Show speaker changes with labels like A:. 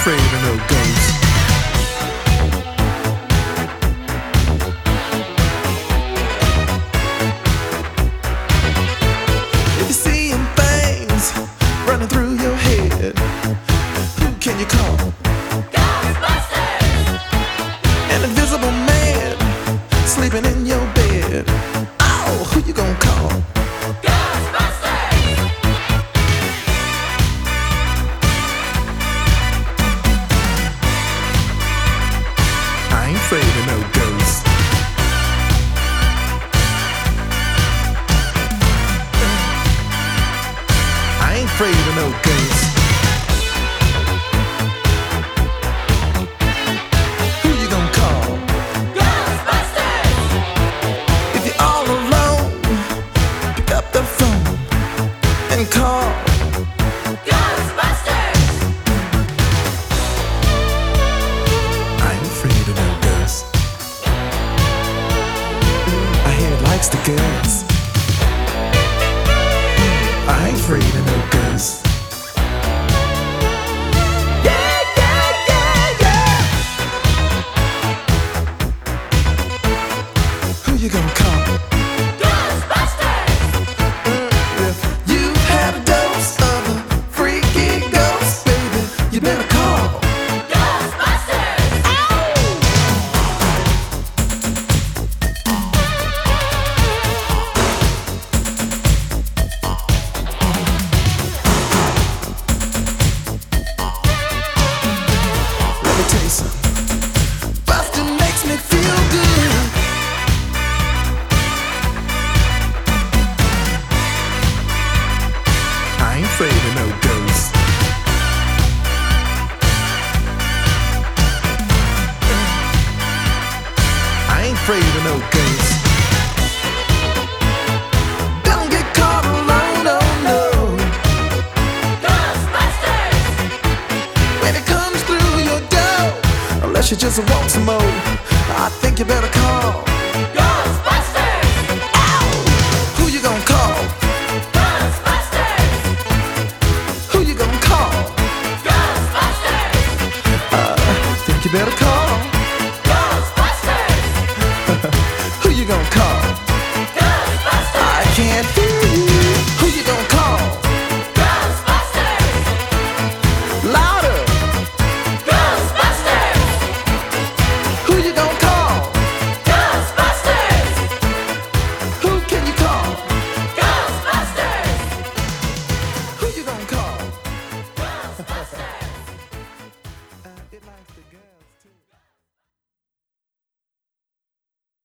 A: afraid of no ghosts. If you're seeing things running through your head, who can you call?
B: Ghostbusters!
A: An invisible man sleeping in your bed. Oh, who you gonna call?
B: Ghostbusters!
A: I ain't afraid of no ghosts. I ain't afraid of no ghosts. Who you gonna call?
B: Ghostbusters!
A: If you're all alone, pick up the phone and call.
B: Ghostbusters!
A: I ain't afraid of no ghosts. I hear it likes the girls. I ain't afraid of no ghosts. Yeah, yeah, yeah, yeah. Who you gonna call?
B: Ghostbusters!
A: If you've had a dose of a freaky ghost, baby, you better call.
B: Ghostbusters!
A: Let me tell you something. Bustin' makes me feel good. I ain't afraid of no ghosts. I ain't afraid of no ghosts. Don't get caught alone, oh no.
B: Ghostbusters!
A: When it comes through your door, unless you just want some more, I think you better call.